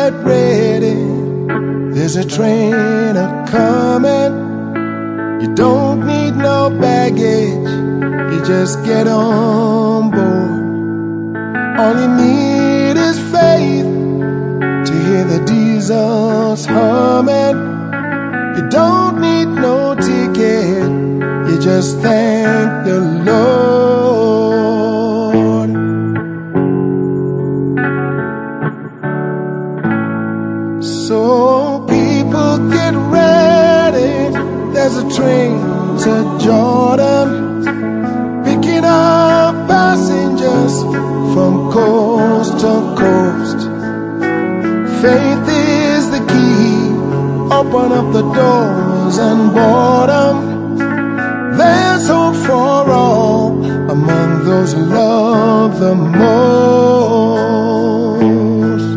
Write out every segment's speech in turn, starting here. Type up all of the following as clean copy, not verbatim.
get ready, there's a train a-coming. You don't need no baggage, you just get on board. All you need is faith to hear the diesels humming. You don't need no ticket, you just thank the Lord. So people get ready, there's a train to Jordan, picking up passengers from coast to coast. Faith is the key, open up the doors and board 'em. There's hope for all among those who love the most.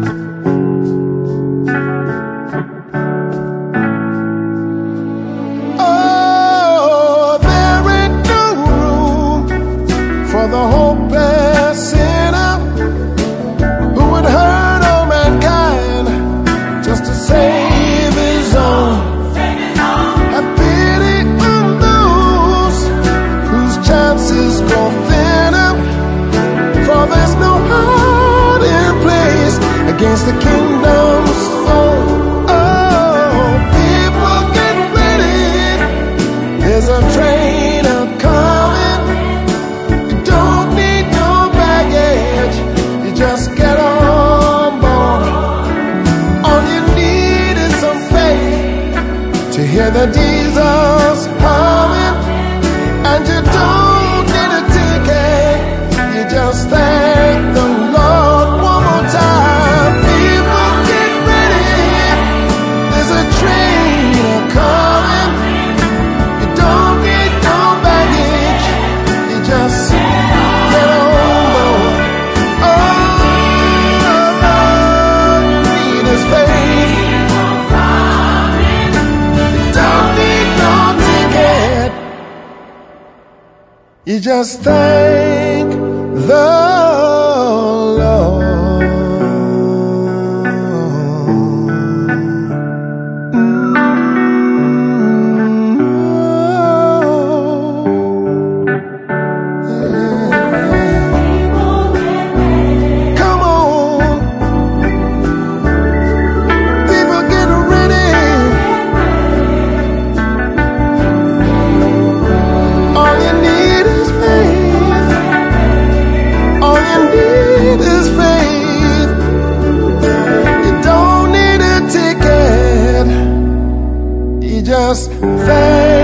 Oh, there ain't no room for the hopeless sinner who would hurt all mankind just to save his own. Have pity on those whose chances go thinner, for there's no hiding place against the kingdom's foe. Oh, people get ready, there's a train a-coming. You don't need no baggage, you just get on board. All you need is some faith to hear the diesels humming. And you don't need a ticket, you just thank the Lord. One more time, people get ready, there's a train a-coming. You don't need no baggage, you just get on board. All you need is faith. You don't need no ticket, you just thank the Lord. Come on, people get ready. All you need is faith. All you need is faith. You don't need a ticket, you just thank